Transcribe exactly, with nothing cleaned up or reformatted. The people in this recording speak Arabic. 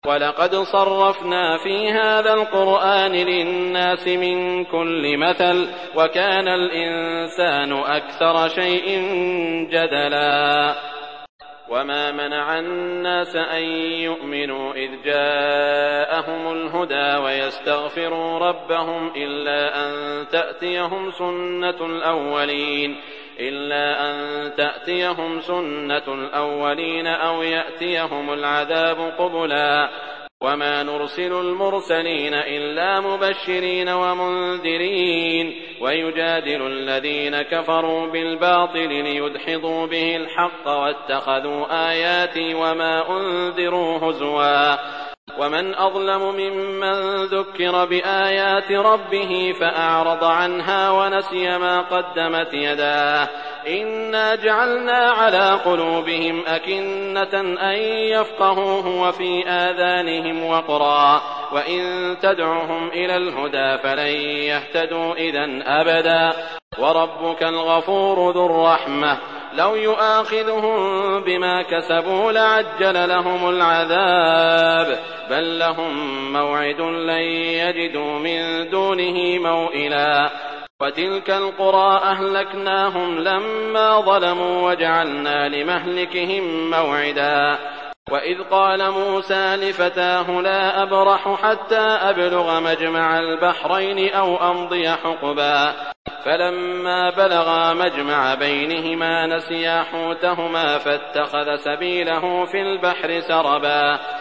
ولقد صرفنا في هذا القرآن للناس من كل مثل وكان الإنسان أكثر شيء جدلا وما منع الناس أن يؤمنوا إذ جاءهم الهدى ويستغفروا ربهم إلا أن تأتيهم سنة الأولين إلا أن تأتيهم سنة الأولين أو يأتيهم العذاب قبلا وما نرسل المرسلين إلا مبشرين ومنذرين ويجادل الذين كفروا بالباطل ليدحضوا به الحق واتخذوا آياتي وما أنذروا هزوا ومن أظلم ممن ذكر بآيات ربه فأعرض عنها ونسي ما قدمت يداه إنا جعلنا على قلوبهم أكنة أن يفقهوه وفي آذانهم وقرا وإن تدعهم إلى الهدى فلن يهتدوا إذن أبدا وربك الغفور ذو الرحمة لو يؤاخذهم بما كسبوا لعجل لهم العذاب بل لهم موعد لن يجدوا من دونه موئلا وتلك القرى أهلكناهم لما ظلموا وجعلنا لمهلكهم موعدا وإذ قال موسى لفتاه لا أبرح حتى أبلغ مجمع البحرين أو أمضي حقبا فلما بلغا مجمع بينهما نسيا حوتهما فاتخذ سبيله في البحر سربا